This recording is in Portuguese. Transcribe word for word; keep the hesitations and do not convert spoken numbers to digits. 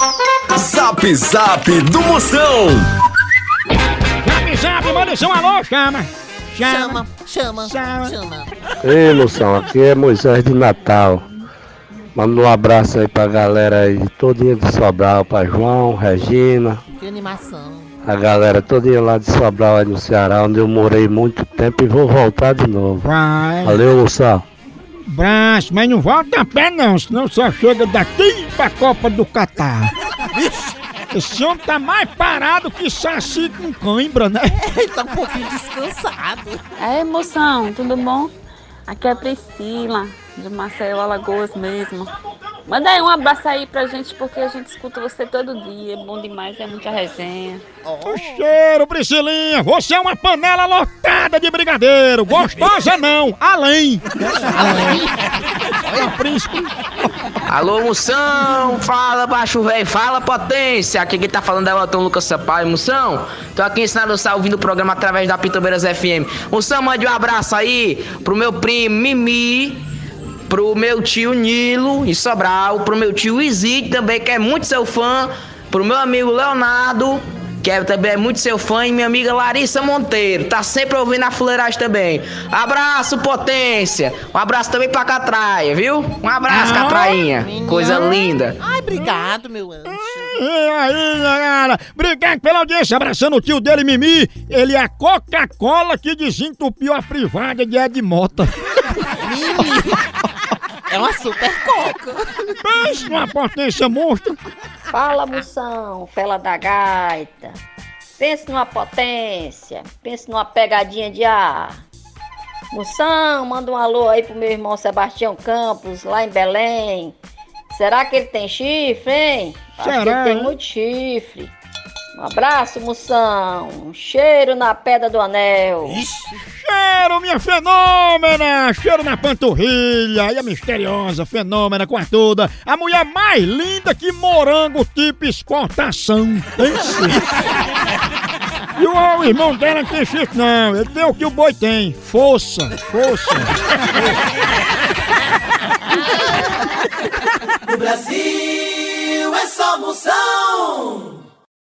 Zap Zap do Moção. Zap Zap, manda um alô, chama. Chama, chama, chama. chama. Ei, Moção, aqui é Moisés de Natal. Manda um abraço aí pra galera aí, todinha de Sobral, pra João, Regina. Que animação. A galera todinha lá de Sobral, aí no Ceará, onde eu morei muito tempo e vou voltar de novo. Vai. Valeu, Moção. Braço, mas não volta a pé não, senão só chega daqui pra Copa do Catar. Esse homem tá mais parado que saci com cãibra, né? Ele tá um pouquinho descansado. É, Moção, tudo bom? Aqui é a Priscila, de Maceió, Alagoas mesmo. Manda aí um abraço aí pra gente, porque a gente escuta você todo dia. É bom demais, é muita resenha. Oh. Cheiro, Priscilinha, você é uma panela lotada de brigadeiro. Gostosa não, além. Além. Olha, príncipe. Alô, Moção, fala baixo velho, fala potência. Aqui quem tá falando é o Elton Lucas Sampaio. Moção, tô aqui ensinando você a ouvir o programa através da Pitobeiras F M. Moção, mande um abraço aí pro meu primo Mimi, pro meu tio Nilo em Sobral, pro meu tio Izzy também, que é muito seu fã, pro meu amigo Leonardo, que é, também é muito seu fã, e minha amiga Larissa Monteiro, tá sempre ouvindo a fuleiragem também. Abraço, potência! Um abraço também pra Catraia, viu? Um abraço, ah, Catrainha! Minha. Coisa linda! Ai, obrigado, meu anjo! E aí, galera? Obrigado pela audiência, abraçando o tio dele, Mimi. Ele é a Coca-Cola que desentupiu a privada de Ed Mota. Mimi! É uma super coca! Pense numa potência monstro! Fala, Moção, fela da gaita. Pense numa potência, pense numa pegadinha de ar. Moção, manda um alô aí pro meu irmão Sebastião Campos, lá em Belém. Será que ele tem chifre, hein? Acho Será, que ele tem hein? muito chifre. Um abraço, Moção. Um cheiro na pedra do anel. Ixi. Cheiro, minha fenômena! Cheiro na panturrilha! E a misteriosa fenômena com a toda. A mulher mais linda que morango tipo exportação. E o, o irmão dela não tem chifre, não. Ele tem o que o boi tem. Força, força. No Brasil é só Moção.